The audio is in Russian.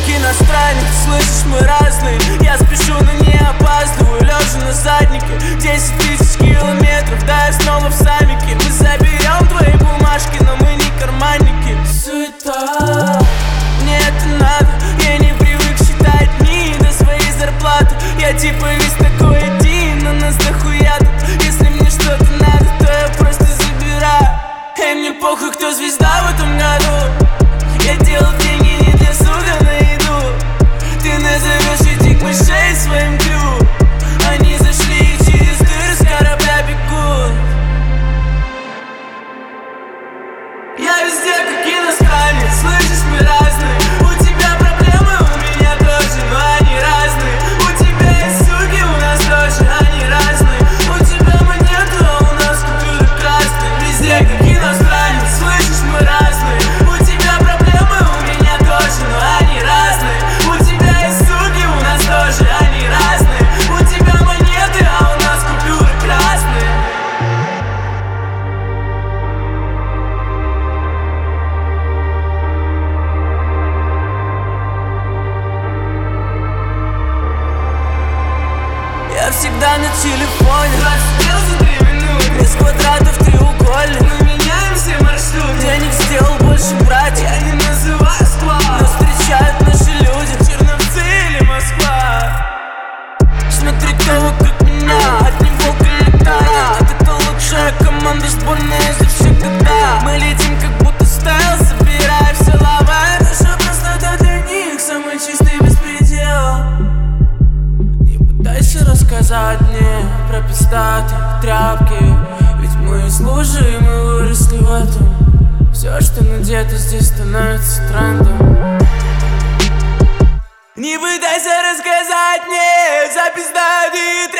как иностранник, слышишь, мы разные. Я спешу, но не опаздываю, лежа на заднике. 10 тысяч километров, да я снова в самике. Мы заберем твои бумажки, но мы не карманники. Суета, мне это надо, я не привык считать дни до своей зарплаты. Я типа весь такой один, но нас дохуя тут. Если мне что-то надо, то я просто забираю. Эй, мне похуй, кто звезда в этом году. Я делал деньги не для суда на еду. Ты назовешь этих мышей своим крю. Они зашли и через дыры с корабля бегут. Я везде как иностранец, слышишь, мы разные. У тебя проблемы, у меня тоже, но они разные. У тебя есть суки, у нас тоже, они разные. У тебя монеты, а у нас купюры красные. Везде как иностранец, слышишь, мы разные. У тебя проблемы, у меня тоже, но они разные. У тебя есть суки, у нас тоже, они разные. У тебя монеты, а у нас купюры красные. Я всегда на телефоне, 20 дел за 3 минуты. Без квадратов треугольник, мы меняем все маршруты. Денег сделал больше, брать я не называю склад. Но встречают наши люди, Черновцы или Москва. Смотри, кто вокруг меня, от него прилетает. Это лучшая команда, сборная за всегда. Мы летим, как будто стайл, собирая все лава. Это же просто для них самый чистый беспредел. Не пытайся рассказать мне про пиздатые тряпки, ведь мы из лужи, и мы выросли в этом. Все, что надето здесь, становится трендом. Не пытайся рассказать мне за пиздатые